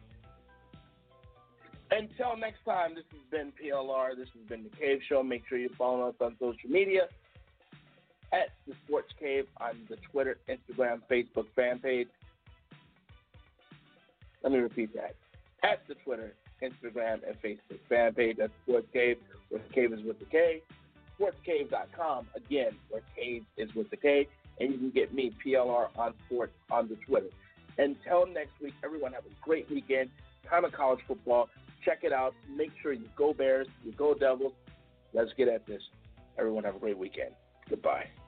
Until next time, this has been PLR. This has been The Cave Show. Make sure you follow us on social media at The Sports Cave on the Twitter, Instagram, Facebook fan page. Let me repeat that. At the Twitter, Instagram, and Facebook fan page. That's Sports Cave, where the cave is with the K. SportsCave.com, again, where cave is with the K. And you can get me, PLR, on sports on the Twitter. Until next week, everyone have a great weekend. Ton of college football. Check it out. Make sure you go Bears, you go Devils. Let's get at this. Everyone have a great weekend. Goodbye.